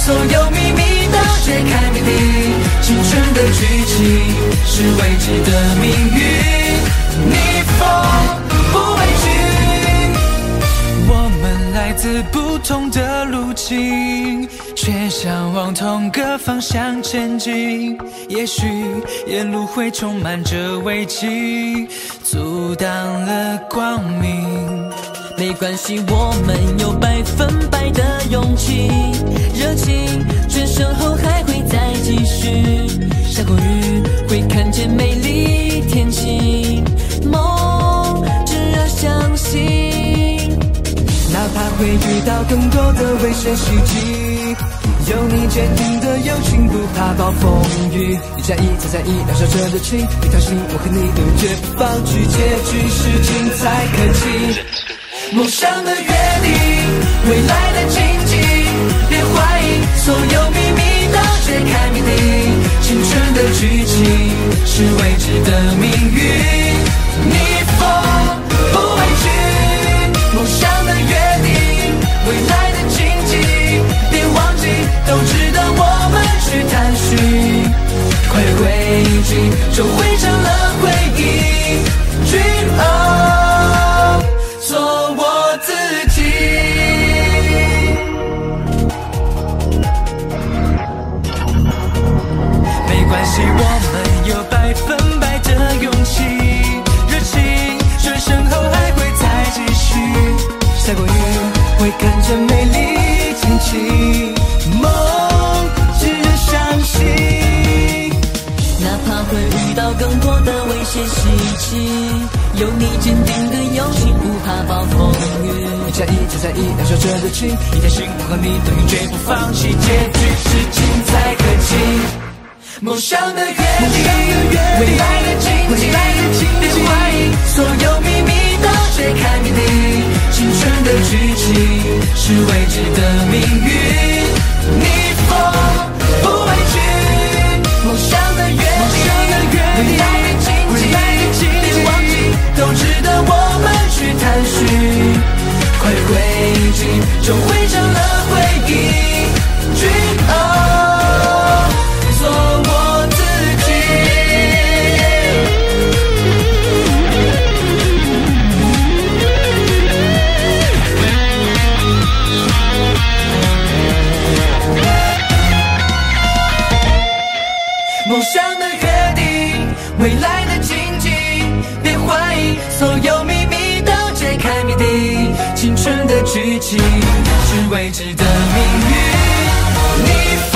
所有秘密都揭开谜底，青春的剧情是未知的命运，逆风不畏惧。我们来自不同的路径，却向往同个方向前进。也许沿路会充满着危机，阻挡了光明。 没关系，我们有100%的勇气，热情转身后还会再继续。下过雨会看见美丽天晴，梦只要相信。 哪怕会遇到更多的危险袭击，有你坚定的友情，不怕暴风雨。一加一再加一，燃烧着热情，一条心，我和你永远绝不放弃，结局是精彩可期。梦想的约定，未来的荆棘，别怀疑，所有秘密都揭开谜底，青春的剧情是未知的命运，逆风不畏惧。梦想的约定，未来的荆棘，别忘记，都值得我们去探寻。跨越轨迹，就汇成了回忆。Dream on，做我自己。没关系，我们有100%的勇气，热情转身后还会再继续。下过雨会看见美丽天晴，梦只要相信。 哪怕会遇到更多的危险袭击，有你坚定的友情，不怕暴风雨。 一加一再加一，燃烧着热情，一条心，我和你都永绝不放弃，结局是精彩可期。梦想的约定，未来的荆棘，别怀疑，所有秘密都揭开谜底，青春的剧情是未知的命运，逆风不畏惧。梦想的约定，未来的荆棘，别忘记，都值得我们去探寻。跨越轨迹，就汇成了回忆。Dream on，做我自己。梦想的约定，未来的荆棘，别怀疑，所有秘密都揭开谜底，青春的剧情是未知的命运。